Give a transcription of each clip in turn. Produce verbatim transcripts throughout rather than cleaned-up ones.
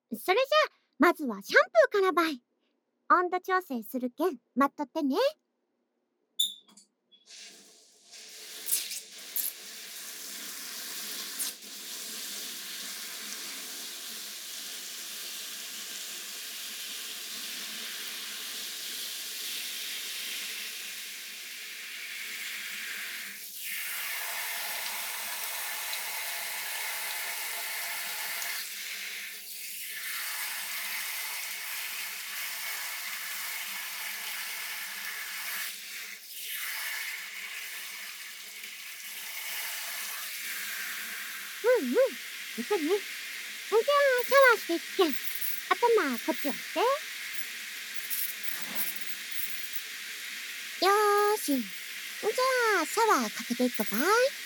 それじゃあ、まずはシャンプーからばい。温度調整するけん、待っとってね。うんうん。いくね。じゃあ、シャワーしていくけん。頭、こっちやって。よーし。じゃあ、シャワーかけていくばい。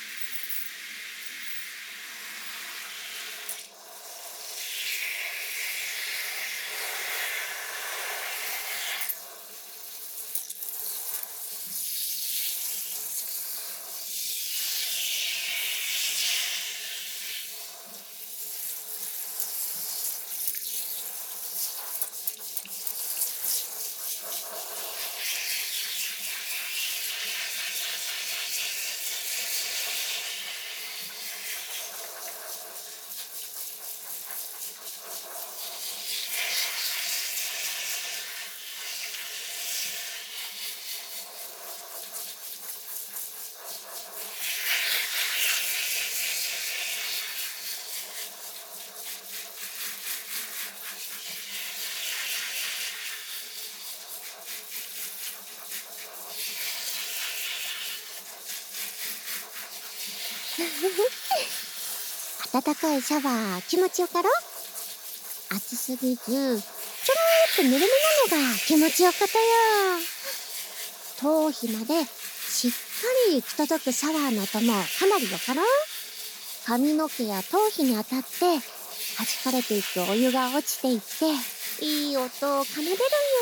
暖かいシャワー気持ちよかろ？暑すぎず、ちょろーっとぬるめなのが気持ちよかとよ。頭皮までしっかり行き届くシャワーの音もかなりよかろ？髪の毛や頭皮に当たって弾かれていくお湯が落ちていっていい音を奏でるんよね。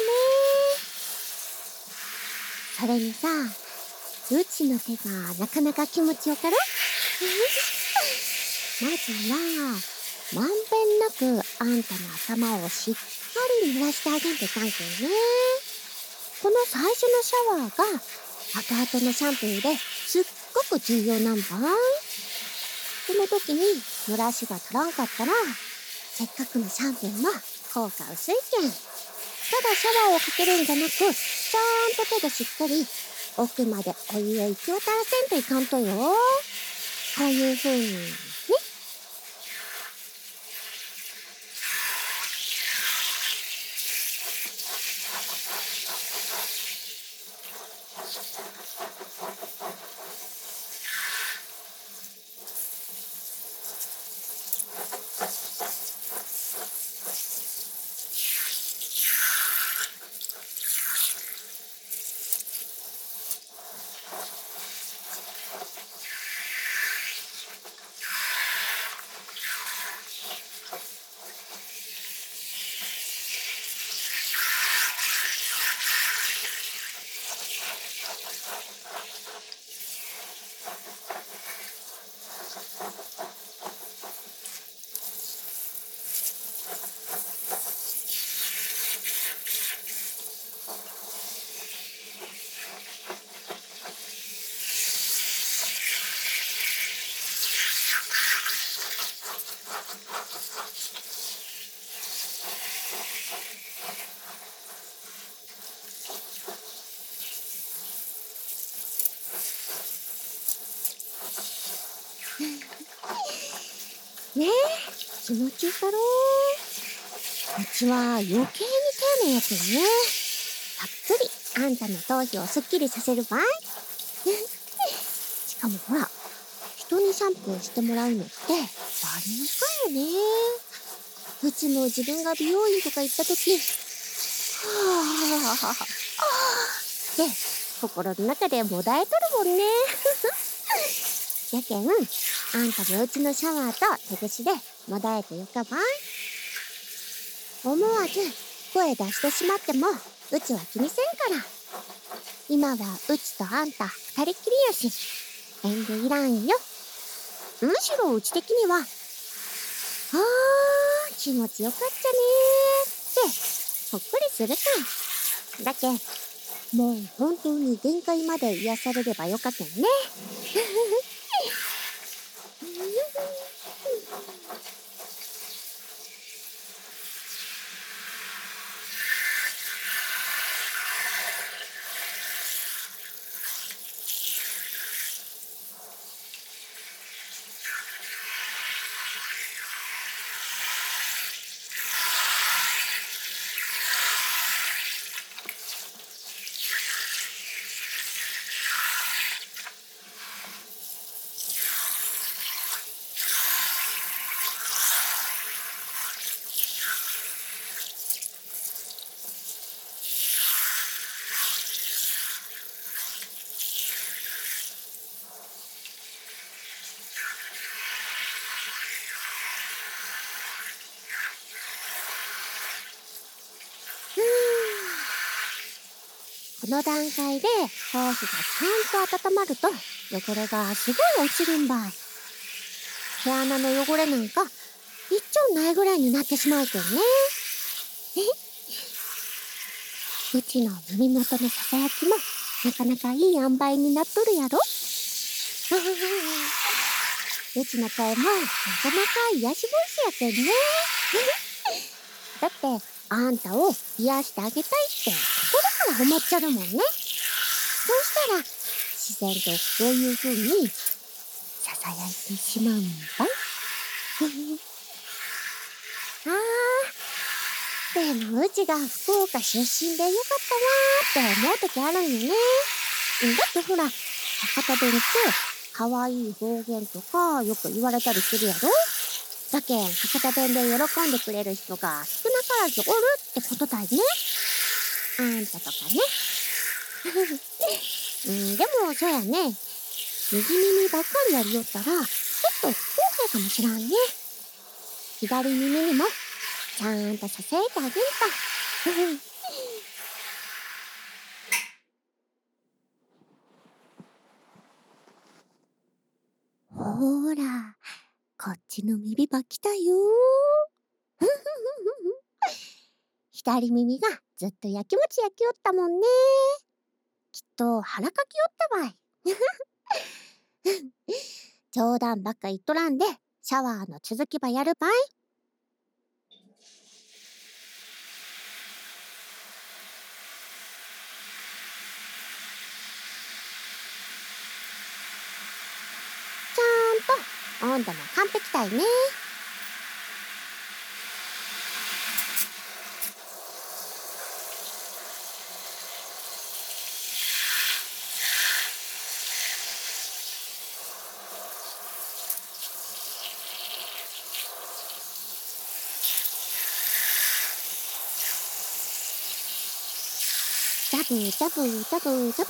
それにさ、うちの手がなかなか気持ちよかろ？まずはまんべんなくあんたの頭をしっかり濡らしてあげんといかんけんね。この最初のシャワーが後々のシャンプーですっごく重要なんばい。この時に濡らしが足らんかったらせっかくのシャンプーも効果薄いけん。ただシャワーをかけるんじゃなく、ちゃんと手でしっかり奥までお湯を行き渡らせんといかんとよ。こういう風にね。ねえ、気持ちいいだろう。うちは余計に丁寧やけんね。たっぷりあんたの頭皮をすっきりさせるばい。しかもほら、人にシャンプーしてもらうのってバリ難しいよね。うちも自分が美容院とか行った時、はぁって心の中でもだえとるもんね。やけん、あんたもうちのシャワーと手ぐしでもだえてよかばい。思わず声出してしまってもうちは気にせんから。今はうちとあんた二人きりやし遠慮いらんよ。むしろうち的にはあー気気持ちよかったねーってほっこりするか。だけもう本当に限界まで癒されればよかったね。この段階で頭皮がちゃんと温まると汚れがすごい落ちるんばい。毛穴の汚れなんか一丁ないぐらいになってしまうけんね。うちの耳元のささやきもなかなかいい塩梅になっとるやろ。うちの声もなかなか癒しボイスやけんね。だってあんたを癒してあげたいって心から思っちゃうもんね。そうしたら自然とそういう風にささやいてしまうんばい。あー、でもうちが福岡出身でよかったわーって思う時あるんよね。だってほら、博多弁って可愛い方言とかよく言われたりするやろ。だけん博多弁で喜んでくれる人が少なからずおるってことだいね。あんたとかね。うん、でもそうやね。右耳ばっかりやりよったらちょっと不公平かもしらんね。左耳にもちゃんとささやいてあげんと。ほーら、こっちの耳ば来たよー。左耳がずっとやきもち焼きよったもんね。きっと腹かきよったばい。冗談ばっか言っとらんで、シャワーの続きばやるばい。ちゃんと温度も完璧たいね。ダブダブダブダブダブってこ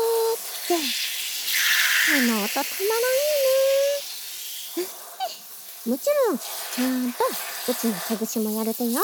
の音たまらんよね。もちろんちゃんとうちの手ぐしもやるとよ。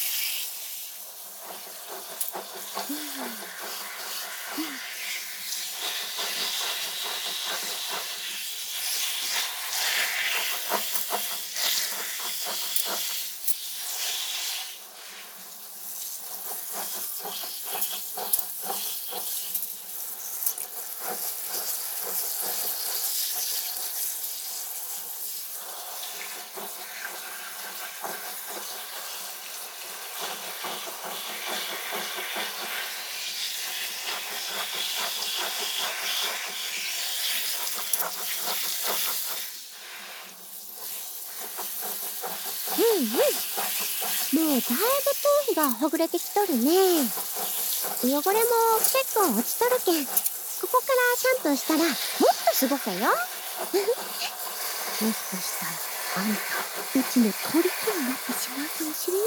うんうん。もうだいぶ頭皮がほぐれてきとるね。汚れも結構落ちとるけん、ここからシャンプーしたらもっとすごかよ。もしかしたらあんたうちの虜になってしまうかもしれん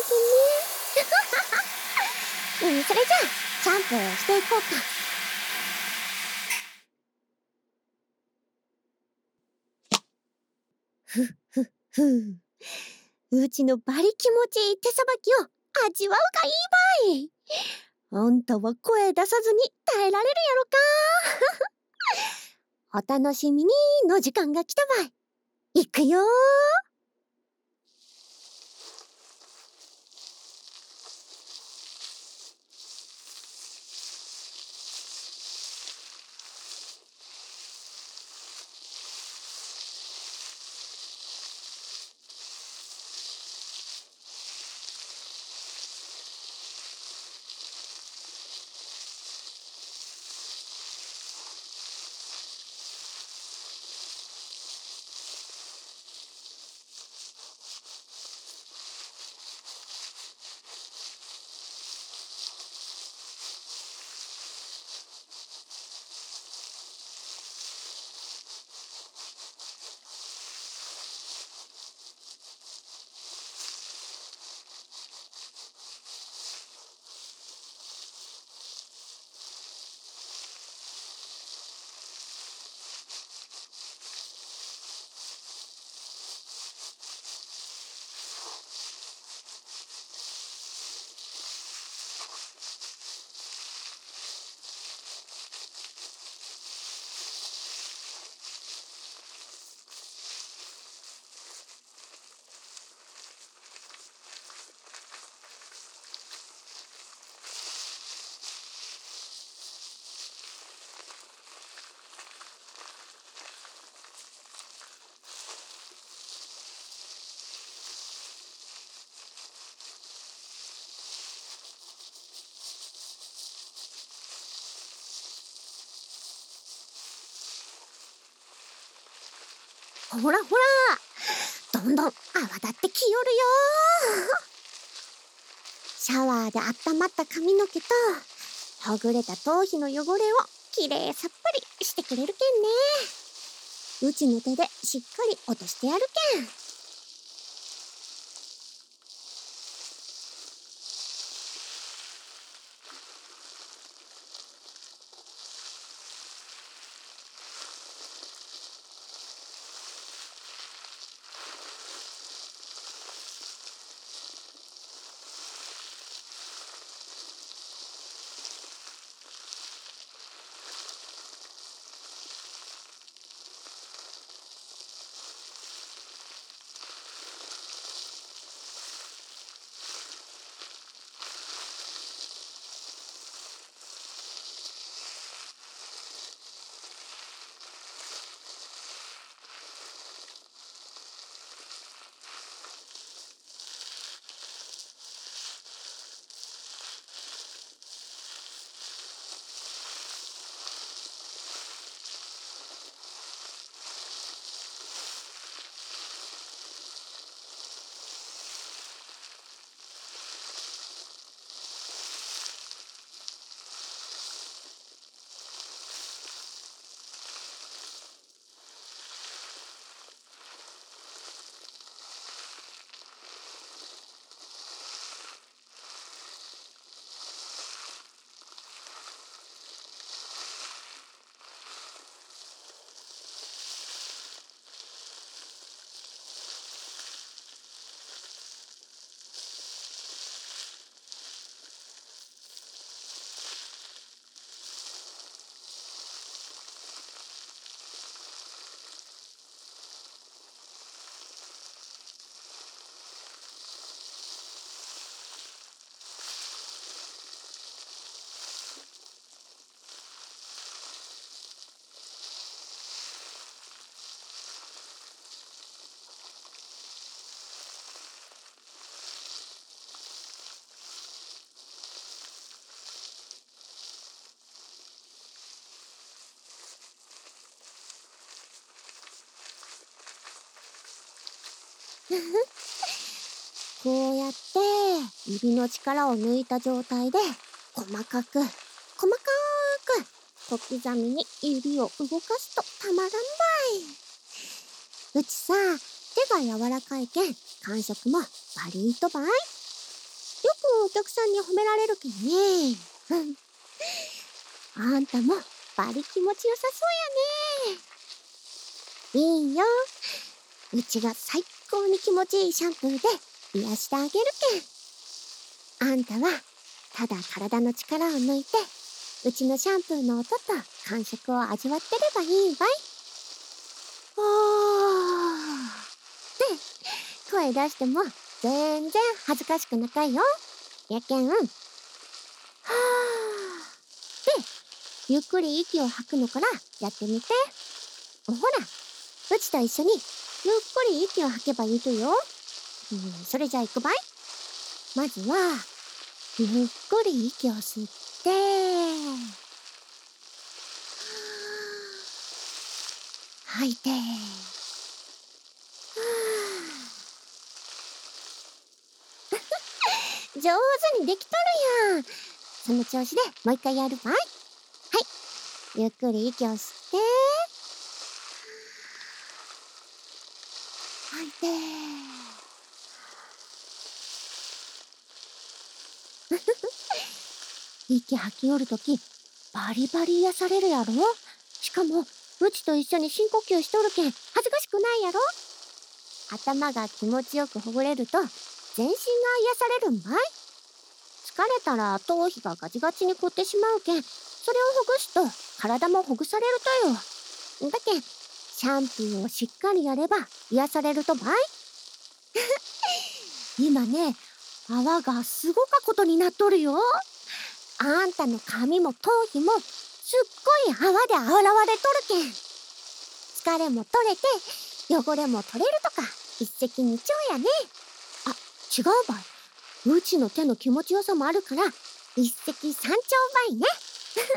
けんね。うん、それじゃあシャンプーしていこうか。ふっふっふ。うちのバリ気持ちいい手さばきを味わうがいいばい。あんたは声出さずに耐えられるやろか。お楽しみにの時間が来たばい。いくよー。 ほらほら、どんどん泡立ってきよるよ。シャワーで温まった髪の毛とほぐれた頭皮の汚れをきれいさっぱりしてくれるけんね。うちの手でしっかり落としてやるけん。こうやって指の力を抜いた状態で細かく細かく小刻みに指を動かすとたまらんばい。うちさ、手が柔らかいけん感触もバリーとばい。よくお客さんに褒められるけんね。あんたもバリ気持ちよさそうやね。いいよ、うちが最高に気持ちいいシャンプーで癒してあげるけん。あんたはただ体の力を抜いてうちのシャンプーの音と感触を味わってればいいばい。おーって声出しても全然恥ずかしくなかよ。やけん、はーってゆっくり息を吐くのからやってみて。ほら、うちと一緒にゆっくり息を吐けばいいとよ。うん、それじゃあいくばい。まずはゆっくり息を吸って吐いて、上手にできとるやん。その調子でもう一回やるばい。はい、ゆっくり息を吸って吐いて。息吐きよるときバリバリ癒されるやろ。しかもうちと一緒に深呼吸しとるけん恥ずかしくないやろ。頭が気持ちよくほぐれると全身が癒されるんばい。疲れたら頭皮がガチガチに凝ってしまうけん、それをほぐすと体もほぐされるとよ。だけんシャンプーをしっかりやれば癒されるとばい。今ね、泡がすごかことになっとるよ。あんたの髪も頭皮もすっごい泡で洗われとるけん、疲れも取れて汚れも取れるとか一石二鳥やね。あ、違うばい。うちの手の気持ちよさもあるから一石三鳥ばいね。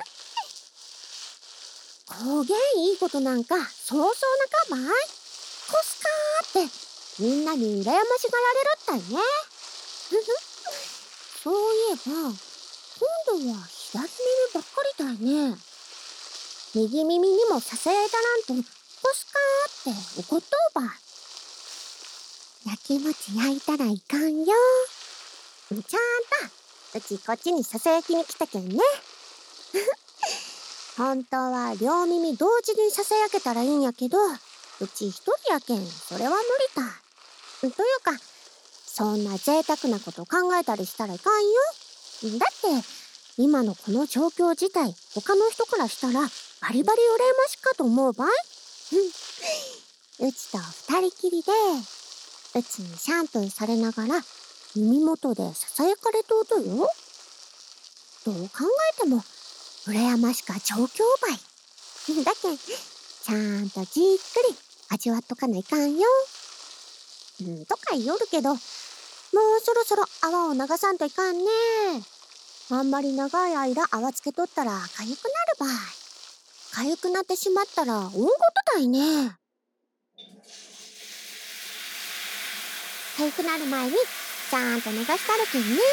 こげんいいことなんかそうそうなかばい。こってみんなに羨ましがられるったいね。そういえば、今度は左耳ばっかりだいね。右耳にもささやいたらんと、こすかーって怒っとうばい。焼き餅焼いたらいかんよ。ちゃんと、うちこっちにささやきに来たけんね。本当は両耳同時にささやけたらいいんやけど、うち一人やけん、それは無理だ。というか、そんな贅沢なこと考えたりしたらいかんよ。だって、今のこの状況自体、他の人からしたらバリバリ羨ましかと思うばい。うちと二人きりで、うちにシャンプーされながら耳元でささやかれとうとよ。どう考えても羨ましか状況ばい。だけん、ちゃんとじっくり味わっとかないかんよ。うんとか言おるけど、もうそろそろ泡を流さんといかんね。あんまり長い間泡つけとったらかゆくなるばい。かゆくなってしまったら大ごとだいね。かゆくなる前にちゃんと流してあるけんね。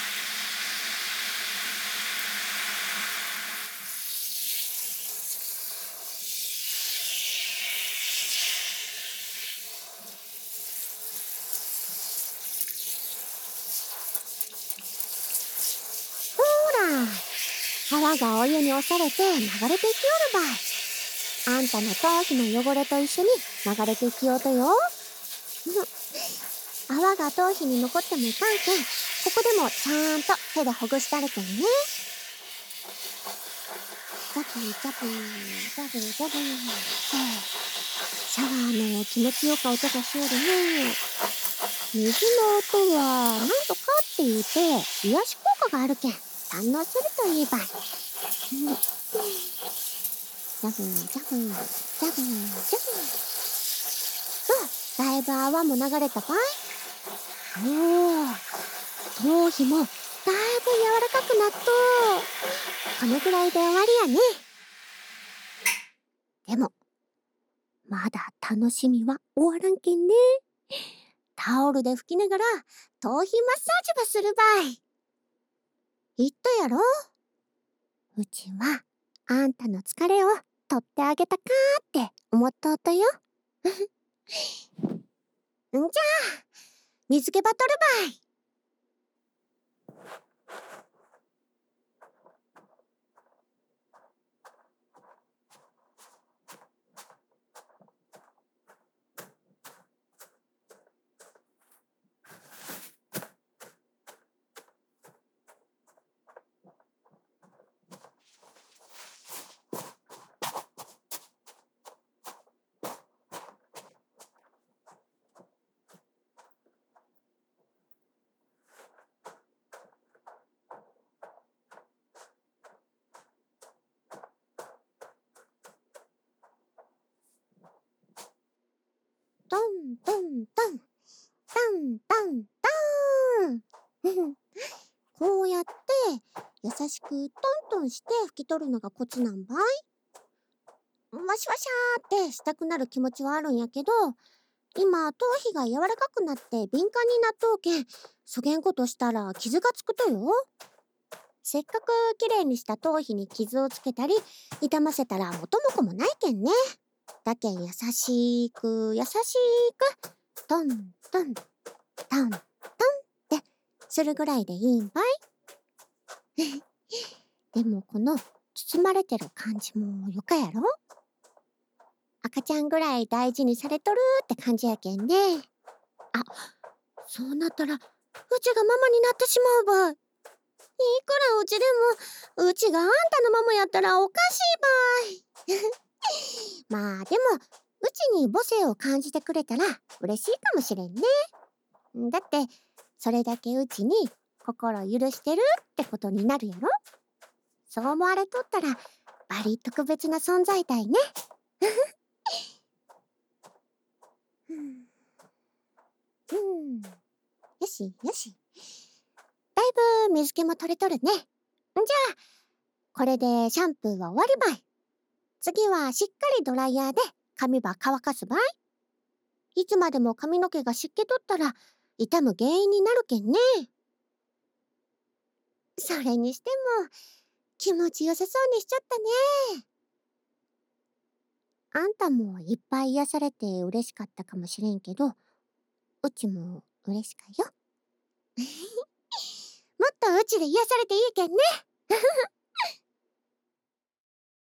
ほら、泡がお湯に押されて流れていきよるばい。あんたの頭皮の汚れと一緒に流れていきようとよ。泡が頭皮に残ってもいかんけん、ここでもちゃんと手でほぐしてあるけんね。ザブザブザブザブ。シャワーの気持ちよか音がしよるね。水の音はなんとかって言うて癒し効果があるけん堪能するといいばい。ザブザブザブザブ。そう、だいぶ泡も流れたばい。おお、頭皮もだいぶ柔らかくなっと。このぐらいで終わりやね。でもまだ楽しみは終わらんけんね。タオルで拭きながら頭皮マッサージばするばい。言ったやろ、うちはあんたの疲れを取ってあげたかーって思っとったよ。んじゃあ水気バトルばい。トントントントントントン。こうやって優しくトントンして拭き取るのがコツなんばい。わしわしゃーってしたくなる気持ちはあるんやけど、今頭皮が柔らかくなって敏感になっとうけん、そげんことしたら傷がつくとよ。せっかくきれいにした頭皮に傷をつけたり痛ませたら元も子もないけんね。だけん優しく優しくトントントントンってするぐらいでいいんばい。でもこの包まれてる感じもよかやろ。赤ちゃんぐらい大事にされとるって感じやけんね。あ、そうなったらうちがママになってしまうばい。いくらうちでもうちがあんたのママやったらおかしいばい。まあでもうちに母性を感じてくれたら嬉しいかもしれんね。だってそれだけうちに心許してるってことになるやろ。そう思われとったらバリ特別な存在だいね。うん、よしよし。だいぶ水気も取れとるね。じゃあこれでシャンプーは終わりばい。次はしっかりドライヤーで髪ば乾かすばい。 いつまでも髪の毛が湿気とったら傷む原因になるけんね。それにしても気持ちよさそうにしちゃったね。あんたもいっぱい癒されて嬉しかったかもしれんけど、うちも嬉しかよ。もっとうちで癒されていいけんね。